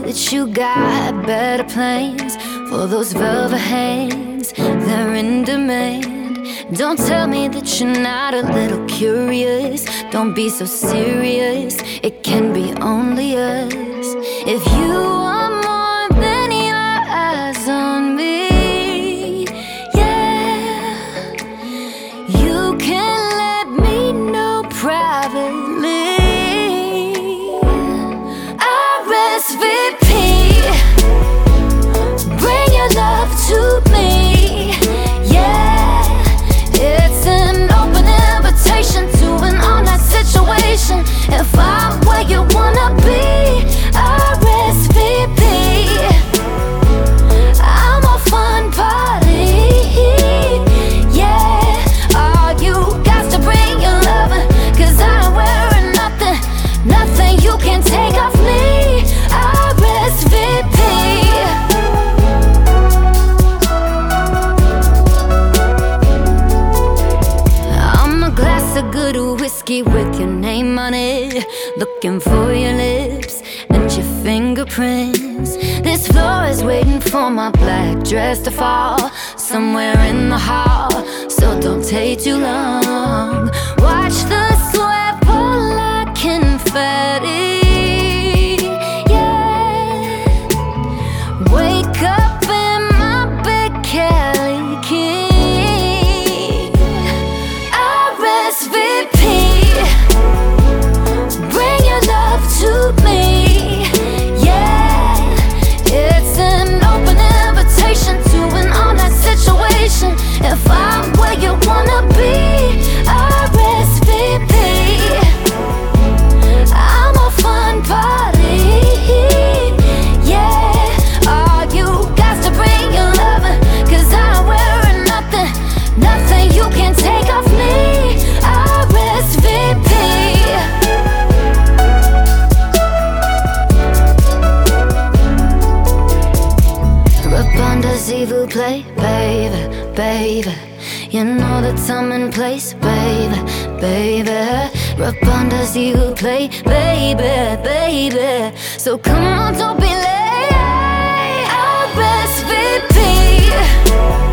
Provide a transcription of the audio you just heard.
that you got better plans for those velvet hands. They're in demand. Don't tell me that you're not a little curious. Don't be so serious. It can be only us. If you want more than your eyes on me, yeah, you can let me know privately. RSVP, bring your love to me. Yeah, it's an open invitation to an all-night situation. If I'm where you wanna be, RSVP, I'm a fun party. Yeah, all you got to bring your lovin', 'cause I ain't wearing nothing, nothing you can take off me. RSVP. I'm a glass of good whiskey with your name on it, looking for your lips and your fingerprints. This floor is waiting for my black dress to fall somewhere in the hall, so don't take too long. Watch the sweat fall like confetti. Wake up in my big Cali King. RSVP, bring your love to me. Yeah, it's an open invitation to an all-night situation. If I'm where you wanna be, RSVP, I'm a fun party. Yeah, all you got to bring your lovin', 'cause I ain't wearing nothing, nothing you can take off me. RSVP. Répondez s'il vous plaît, baby, baby. You know the time and place, baby, baby. Répondez s'il vous plaît, baby, baby. So come on, don't be late. RSVP.